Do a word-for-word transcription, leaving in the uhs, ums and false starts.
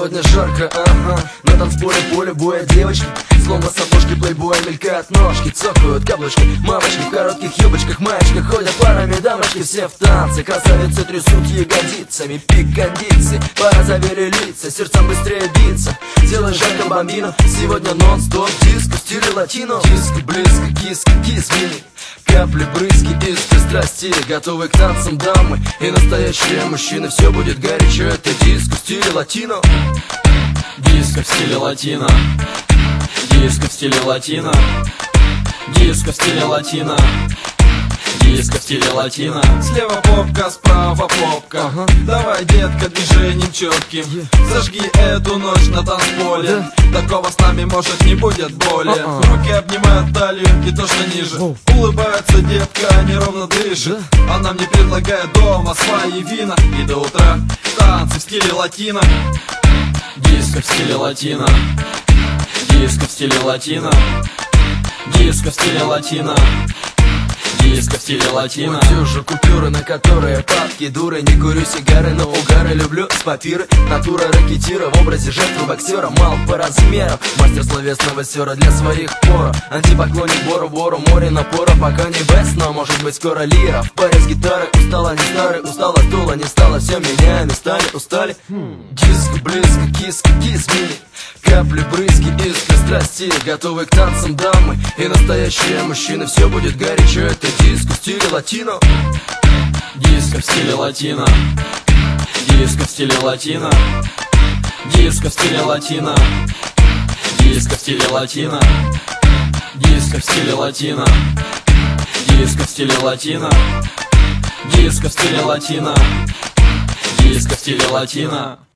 сегодня жарко, ага. На танцполе поле боя девочки, словно с обложки плейбоя мелькают ножки, цокают каблучки, мамочки в коротких юбочках, маечках, ходят парами дамочки, все в танце. Красавицы трясут ягодицами, пик кондиции, пора завели лица, сердцам быстрее биться. Делай жарко, бомбино, сегодня нон-стоп диско в стиле латино. Диско близко, киска, кис мини, капли, брызги, искры страсти, готовы к танцам дамы и настоящие мужчины. Все будет горячо, это диско в стиле латино. Диско в стиле латино. Диско в стиле латино. Диско в стиле латино. Диско в стиле латино. Слева попка, справа попка, ага. Давай, детка, движением четким, yeah. Зажги эту ночь на танцполе, yeah. Такого с нами, может, не будет боли, uh-uh. Руки обнимают талию и то, что ниже, oh. Улыбается детка, неровно дышит, yeah. Она мне предлагает дома свои вина. И до утра танцы в стиле латино. Диско в стиле латино. Диско в стиле латино. Диско в стиле латино. Диско в стиле латино. Утюжу купюры, на которые падки дуры. Не курю сигары, но угары люблю с папиры. Натура ракетира в образе жертвы боксера. Мал по размеру, мастер словесного сера для своих поров. Антипоклонник бору-бору, море напора. Пока не бест, но может быть скоро лира. В паре с гитарой, устала не старый, устала стула не стала. Все меняем местами, устали. Диско близко, киска, кис мини, капли, брызги, искры страсти, готовы к танцам дамы и настоящие мужчины. Все будет горячо, это диско в стиле латино. Диско в стиле латино. Диско в стиле латино. Диско в стиле латино. Диско в стиле латино. Диско в стиле латино. Диско в стиле латино. Диско в стиле латино. Диско в стиле латино.